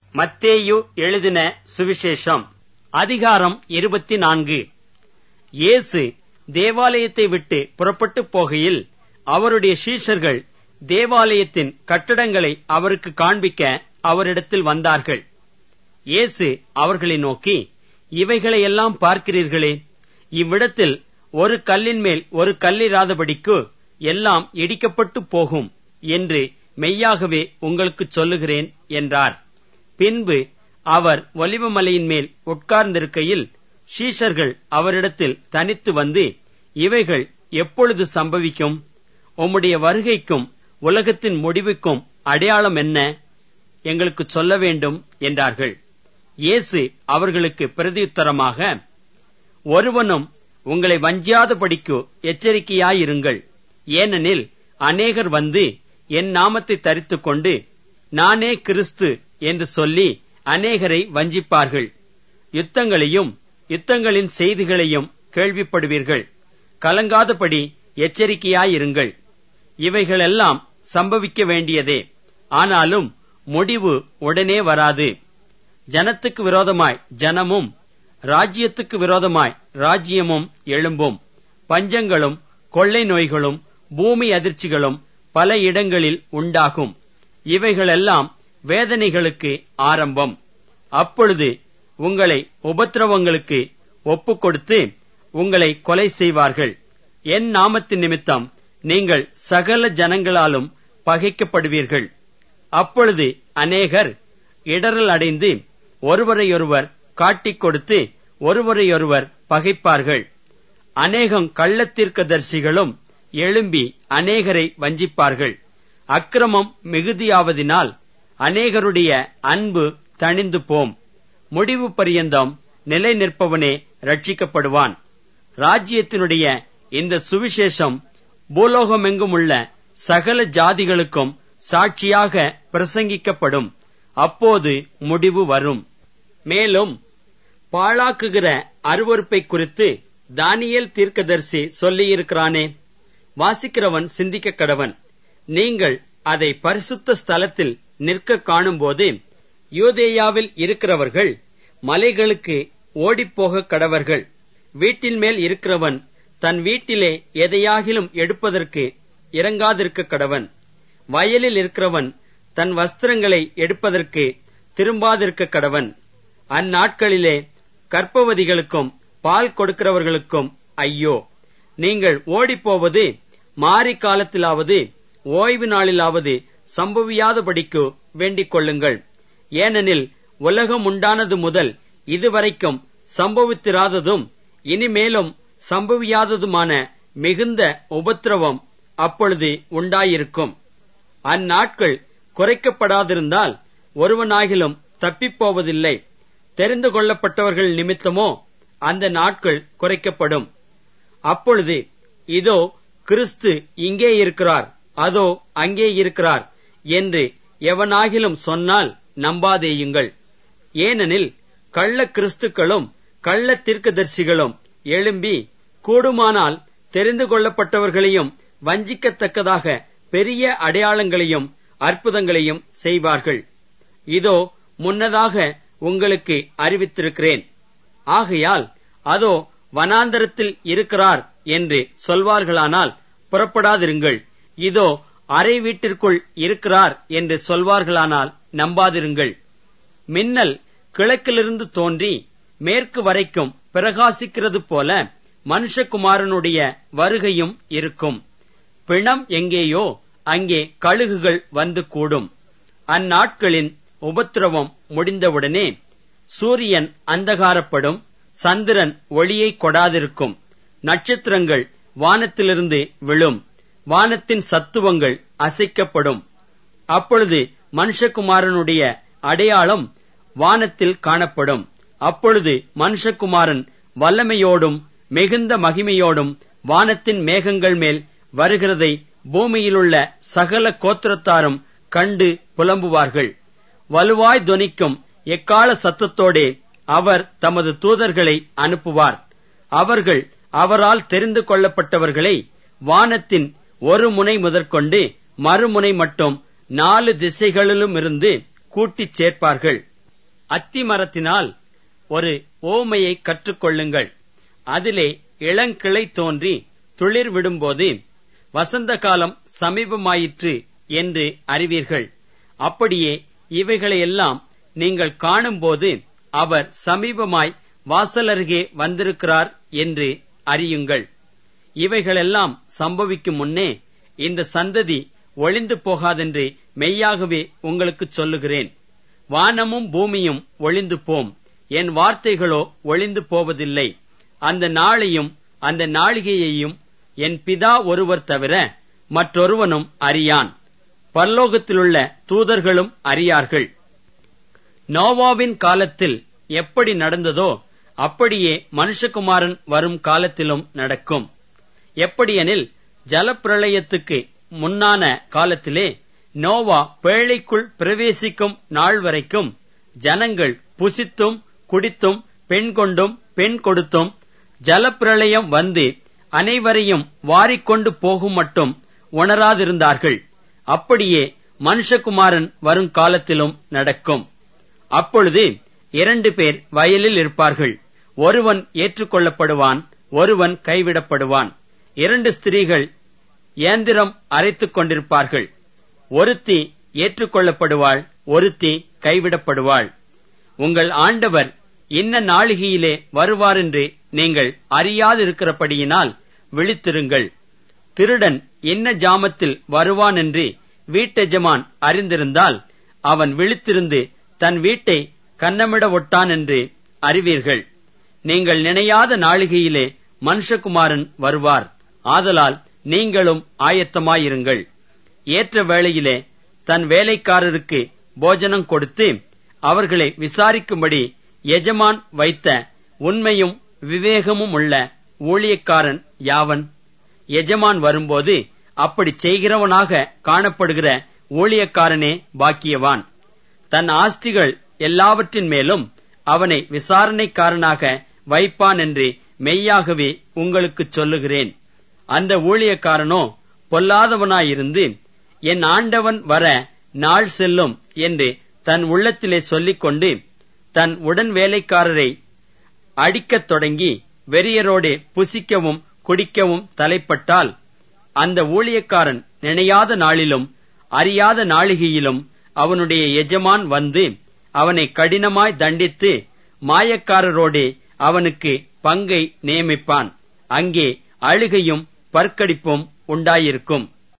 மத்தேயு எழுதின சுவிசேஷம் அதிகாரம் 24. இயேசு தேவாலயத்தை விட்டு புறப்பட்டு போகையில் அவருடைய சீஷர்கள் தேவாலயத்தின் கட்டடங்களை அவருக்கு காண்பிக்க அவரிடத்தில் வந்தார்கள். இயேசு அவர்களை நோக்கி, இவைகளையெல்லாம் பார்க்கிறீர்களே, இவ்விடத்தில் ஒரு கல்லின் மேல் ஒரு கல்லிராதபடிக்கு எல்லாம் இடிக்கப்பட்டு போகும் என்று மெய்யாகவே உங்களுக்கு சொல்லுகிறேன் என்றார். பின்பு அவர் ஒலிவமலையின் மேல் உட்கார்ந்திருக்கையில் சீஷர்கள் அவரிடத்தில் தனித்து வந்து, இவைகள் எப்பொழுது சம்பவிக்கும்? உம்முடைய வருகைக்கும் உலகத்தின் முடிவுக்கும் அடையாளம் என்ன? எங்களுக்கு சொல்ல வேண்டும் என்றார்கள். இயேசு அவர்களுக்கு பிரதியுத்தரமாக, ஒருவனும் உங்களை வஞ்சியாதபடிக்கு எச்சரிக்கையாயிருங்கள். ஏனெனில் அநேகர் வந்து என் நாமத்தை தரித்துக் கொண்டு நானே கிறிஸ்து என்று சொல்லி அநேகரை வஞ்சிப்பார்கள். யுத்தங்களையும் யுத்தங்களின் செய்திகளையும் கேள்விப்படுவீர்கள். கலங்காதபடி எச்சரிக்கையாயிருங்கள். இவைகளெல்லாம் சம்பவிக்க வேண்டியதே, ஆனாலும் முடிவு உடனே வராது. ஜனத்துக்கு விரோதமாய் ஜனமும் ராஜ்யத்துக்கு விரோதமாய் ராஜ்யமும் எழும்பும். பஞ்சங்களும் கொள்ளை நோய்களும் பூமி அதிர்ச்சிகளும் பல இடங்களில் உண்டாகும். இவைகளெல்லாம் வேதனைகளுக்கு ஆரம்பம். அப்பொழுது உங்களை உபத்திரவங்களுக்கு ஒப்புக் கொடுத்து உங்களை கொலை செய்வார்கள். என் நாமத்தின் நிமித்தம் நீங்கள் சகல ஜனங்களாலும் பகைக்கப்படுவீர்கள். அப்பொழுது அநேகர் இடறல் அடைந்து ஒருவரையொருவர் காட்டிக் கொடுத்து ஒருவரையொருவர் பகைப்பார்கள். அநேகம் கள்ளத்தீர்க்கதரிசிகளும் எழும்பி அநேகரை வஞ்சிப்பார்கள். அக்கிரமம் மிகுதியாவதினால் அநேகருடைய அன்பு தணிந்து போம். முடிவு பரியந்தம் நிலை நிற்பவனே ரட்சிக்கப்படுவான். ராஜ்யத்தினுடைய இந்த சுவிசேஷம் பூலோகமெங்கும் உள்ள சகல ஜாதிகளுக்கும் சாட்சியாக பிரசங்கிக்கப்படும். அப்போது முடிவு வரும். மேலும் பாழாக்குகிற அருவருப்பை குறித்து தானியேல் தீர்க்கதரிசி சொல்லியிருக்கிறானே, வாசிக்கிறவன் சிந்திக்க கடவன். நீங்கள் அதை பரிசுத்த ஸ்தலத்தில் நிற்க காணும்போது யூதேயாவில் இருக்கிறவர்கள் மலைகளுக்கு ஓடிப்போக கடவர்கள். வீட்டின் மேல் இருக்கிறவன் தன் வீட்டிலே எதையாகிலும் எடுப்பதற்கு இறங்காதிருக்க கடவன். வயலில் இருக்கிறவன் தன் வஸ்திரங்களை எடுப்பதற்கு திரும்பாதிருக்க கடவன். அந்நாட்களிலே கர்ப்பவதிகளுக்கும் பால் கொடுக்கிறவர்களுக்கும் ஐயோ! நீங்கள் ஓடிப்போவது மாரி காலத்திலாவது ஓய்வு நாளிலாவது சம்பவியாதபடிக்கு வேண்டிக் கொள்ளுங்கள். ஏனெனில் உலகம் உண்டானது முதல் இதுவரைக்கும் சம்பவித்திராததும் இனிமேலும் சம்பவியாததுமான மிகுந்த உபத்திரவம் அப்பொழுது உண்டாயிருக்கும். அந்நாட்கள் குறைக்கப்படாதிருந்தால் ஒருவனாகிலும் தப்பிப்போவதில்லை. தெரிந்து கொள்ளப்பட்டவர்கள் நிமித்தமோ அந்த நாட்கள் குறைக்கப்படும். அப்பொழுது இதோ கிறிஸ்து இங்கே இருக்கிறார், அதோ அங்கே இருக்கிறார் என்று எவனாகிலும் சொன்னால் நம்பாதேயுங்கள். ஏனெனில் கள்ள கிறிஸ்துக்களும் கள்ள தீர்க்கதரிசிகளும் எழும்பி கூடுமானால் தெரிந்து கொள்ளப்பட்டவர்களையும் வஞ்சிக்கத்தக்கதாக பெரிய அடையாளங்களையும் அற்புதங்களையும் செய்வார்கள். இதோ முன்னதாக உங்களுக்கு அறிவித்திருக்கிறேன். ஆகையால் அதோ வனாந்தரத்தில் இருக்கிறார் என்று சொல்வார்களானால் புறப்படாதிருங்கள். இதோ அறை வீட்டிற்குள் இருக்கிறார் என்று சொல்வார்களானால் நம்பாதிருங்கள். மின்னல் கிழக்கிலிருந்து தோன்றி மேற்கு வரைக்கும் பிரகாசிக்கிறது போல மனுஷகுமாரனுடைய வருகையும் இருக்கும். பிணம் எங்கேயோ அங்கே கழுகுகள் வந்து கூடும். அந்நாட்களின் உபத்திரவம் முடிந்தவுடனே சூரியன் அந்தகாரப்படும், சந்திரன் ஒளியை கொடாதிருக்கும், நட்சத்திரங்கள் வானத்திலிருந்து விழும், வானத்தின் சத்துவங்கள் அசைக்கப்படும். அப்பொழுது மனுஷகுமாரனுடைய அடையாளம் வானத்தில் காணப்படும். அப்பொழுது மனுஷகுமாரன் வல்லமையோடும் மிகுந்த மகிமையோடும் வானத்தின் மேகங்கள் மேல் வருகிறதை பூமியிலுள்ள சகல கோத்திரத்தாரும் கண்டு புலம்புவார்கள். வலுவாய் தொனிக்கும் எக்கால சத்தத்தோடே அவர் தமது தூதர்களை அனுப்புவார். அவர்கள் அவரால் தெரிந்து கொள்ளப்பட்டவர்களை வானத்தின் ஒரு முனை முதற்கொண்டு மறுமுனை மட்டும் 4 திசைகளிலுமிருந்து கூட்டிச் சேர்ப்பார்கள். அத்திமரத்தினால் ஒரு ஓமையை கற்றுக்கொள்ளுங்கள். அதிலே இளங்கிளை தோன்றி துளிர் விடும்போது வசந்த காலம் சமீபமாயிற்று என்று அறிவீர்கள். அப்படியே இவைகளையெல்லாம் நீங்கள் காணும்போது அவர் சமீபமாய் வாசலருகே வந்திருக்கிறார் என்று அறியுங்கள். இவைகளெல்லாம் சம்பவிக்கும் முன்னே இந்த சந்ததி ஒளிந்து போகாதென்று மெய்யாகவே உங்களுக்கு சொல்லுகிறேன். வானமும் பூமியும் ஒளிந்து போம், என் வார்த்தைகளோ ஒளிந்து போவதில்லை. அந்த நாளையும் அந்த நாளிகையையும் என் பிதா ஒருவர் தவிர மற்றொருவனும் அறியான், பரலோகத்திலுள்ள தூதர்களும் அறியார்கள். நோவாவின் காலத்தில் எப்படி நடந்ததோ அப்படியே மனுஷகுமாரன் வரும் காலத்திலும் நடக்கும். எப்படியெனில், ஜலப்பிரளயத்துக்கு முன்னான காலத்திலே நோவா பேழைக்குள் பிரவேசிக்கும் நாள் வரைக்கும் ஜனங்கள் புசித்தும் குடித்தும் பெண் கொண்டும் பெண் கொடுத்தும் ஜலப்பிரளயம் வந்து அனைவரையும் வாரிக்கொண்டு போகும் மட்டும் உணராதிருந்தார்கள். அப்படியே மனுஷகுமாரன் வரும் காலத்திலும் நடக்கும். அப்பொழுது 2 பேர் வயலில் இருப்பார்கள். ஒருவன் ஏற்றுக்கொள்ளப்படுவான், ஒருவன் கைவிடப்படுவான். 2 ஸ்திரீகள் இயந்திரம் அரைத்துக் கொண்டிருப்பார்கள். ஒருத்தி ஏற்றுக்கொள்ளப்படுவாள், ஒருத்தி கைவிடப்படுவாள். உங்கள் ஆண்டவர் இன்ன நாளிகையிலே வருவாரென்று நீங்கள் அறியாதிருக்கிறபடியினால் விழித்திருங்கள். திருடன் இன்ன ஜாமத்தில் வருவான் என்று வீட்டெஜமான் அறிந்திருந்தால் அவன் விழித்திருந்து தன் வீட்டை கன்னமிட ஒட்டான் என்று அறிவீர்கள். நீங்கள் நினையாத நாளிகையிலே மனுஷகுமாரன் வருவார். ஆதலால் நீங்களும் ஆயத்தமாயிருங்கள். ஏற்ற வேளையிலே தன் வேலைக்காரருக்கு போஜனம் கொடுத்து அவர்களை விசாரிக்கும்படி எஜமான் வைத்த உண்மையும் விவேகமும் உள்ள ஊழியக்காரன் யாவன்? எஜமான் வரும்போது அப்படி செய்கிறவனாக காணப்படுகிற ஊழியக்காரனே பாக்கியவான். தன் ஆஸ்திகள் எல்லாவற்றின் மேலும் அவனை விசாரணைக்காரனாக வைப்பான் என்று மெய்யாகவே உங்களுக்கு சொல்லுகிறேன். அந்த ஊழியக்காரனோ பொல்லாதவனாயிருந்து என் ஆண்டவன் வர நாள் செல்லும் என்று தன் உள்ளத்திலே சொல்லிக்கொண்டு தன் உடன் வேலைக்காரரை அடிக்கத் தொடங்கி வெறியரோடே புசிக்கவும் குடிக்கவும் தலைப்பட்டால், அந்த ஊழியக்காரன் நினையாத நாளிலும் அறியாத நாளிகையிலும் அவனுடைய எஜமான் வந்து அவனை கடினமாய் தண்டித்து மாயக்காரரோடே அவனுக்கு பங்கை நியமிப்பான். அங்கே அழுகையும் பற்கடிப்பும் உண்டாயிருக்கும்.